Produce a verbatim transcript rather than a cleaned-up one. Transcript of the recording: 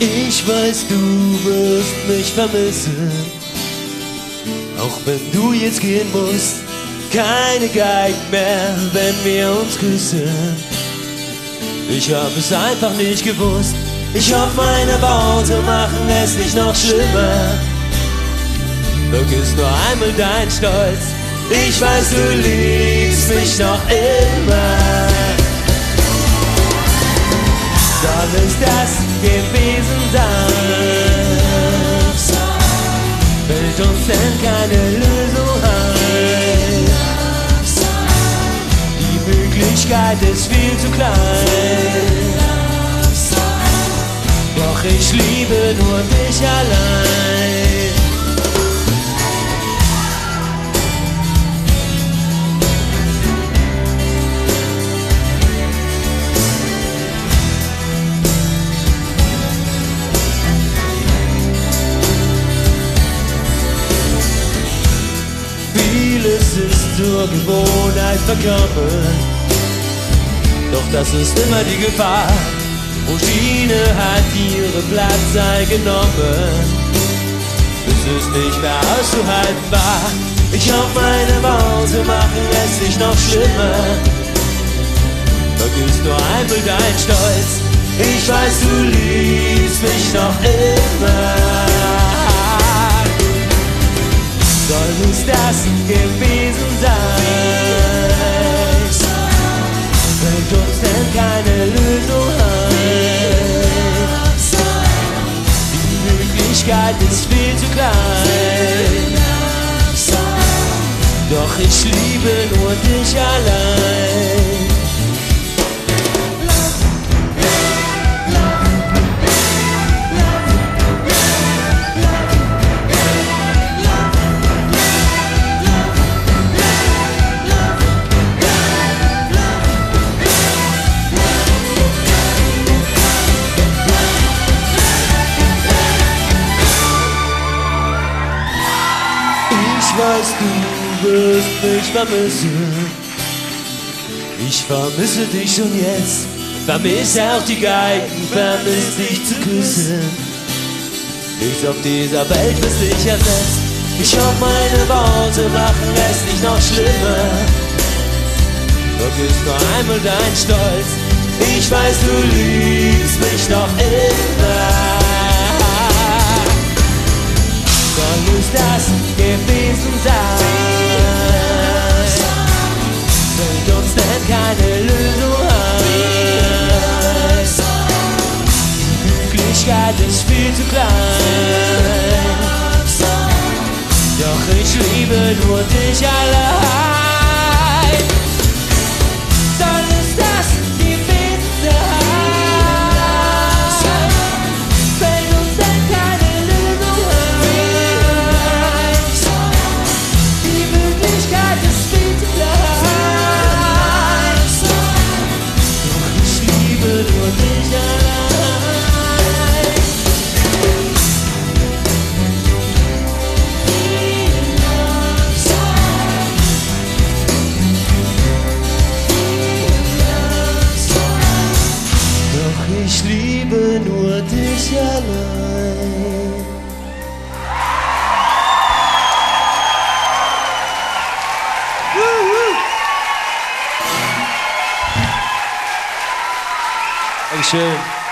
Ich weiß, du wirst mich vermissen, auch wenn du jetzt gehen musst. Keine Geigen mehr, wenn wir uns küssen. Ich hab es einfach nicht gewusst. Ich hoffe, meine Worte machen es nicht noch schlimmer. Vergiss nur einmal dein Stolz. Ich weiß, du liebst mich noch immer. Soll es das gewesen sein? Fällt uns denn keine Lösung ein? Die Möglichkeit ist viel zu klein. Doch ich liebe nur dich allein. Vieles ist zur Gewohnheit verkommen, doch das ist immer die Gefahr. Routine hat ihren Platz eingenommen, bis es nicht mehr auszuhalten war. Ich hoffe, meine Worte machen es nicht noch schlimmer. Vergiss nur einmal dein Stolz. Ich weiß, du liebst mich noch immer. Soll es das gewesen sein? Fällt uns denn keine Lösung ein? Die Möglichkeit ist viel zu klein. Doch ich liebe nur dich allein. Ich weiß, du wirst mich vermissen. Ich vermisse dich schon jetzt. Vermisse auch die Geigen, vermisse dich zu küssen. Nichts auf dieser Welt, was dich ersetzt. Ich hoffe, meine Worte machen es nicht noch schlimmer. Vergiss nur einmal dein Stolz. Ich weiß, du liebst mich noch immer. Soll es das gewesen sein? Fällt uns denn keine Lösung ein? Die Möglichkeit ist viel zu klein. Doch ich liebe nur dich allein. Soll es das gewesen sein? Ich liebe nur dich allein. Dankeschön.